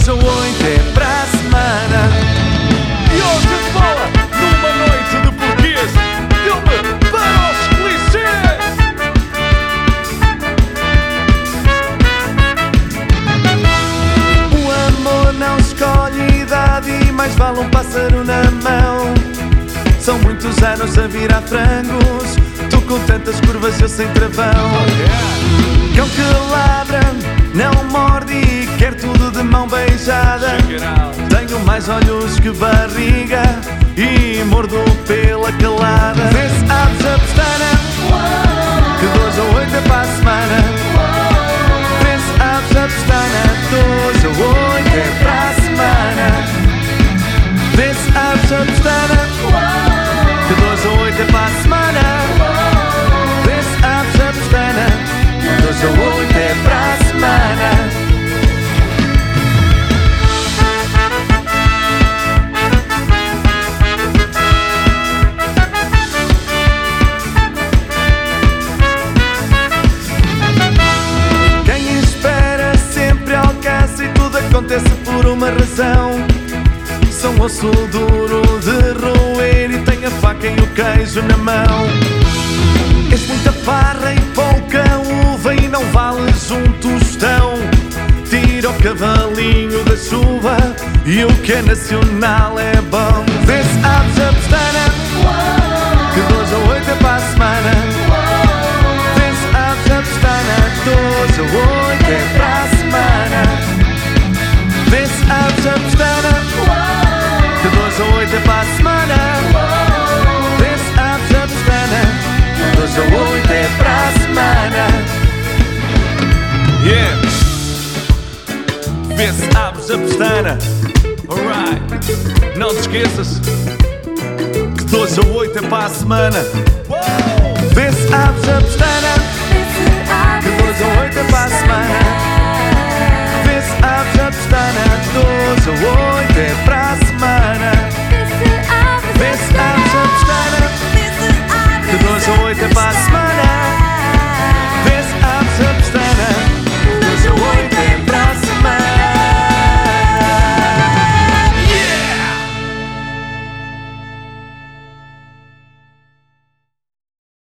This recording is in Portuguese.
2 a 8 é para a semana. E hoje de bola, numa noite de porquês, filme para os clichês. O amor não escolhe idade e mais vale um pássaro na mão. São muitos anos a virar frangos, tu com tantas curvas eu sem travão. Cão que ladra, não morde e quer tudo de mão beijada. Tenho mais olhos que barriga e mordo pela calada. Vê-se aves a pestana, que 2 a 8 é para a semana. Vê-se aves a pestana, 2 a 8 é para a semana. Vê-se aves a pestana, que 2 a 8 é para a semana. Vê-se aves a pestana, 2 a 8 é para a semana. Quem espera sempre alcança e tudo acontece por uma razão. São osso duro de roer e tem a faca e o queijo na mão. És muita farra e pouca uva e não vales um tostão. Tira o cavalinho da chuva e o que é nacional é bom. Vê-se aves a pestana, que 2 a 8 é para a semana. Vê-se aves a pestana, 2 a 8 é para a semana. Vê-se aves a pestana, que 2 a 8 é para a semana. Vê-se aves a pestana, 2 a 8 é para a semana. Yeah, Vê-se aves a pestana, alright. Não te esqueças. que 2 a 8 é para a semana.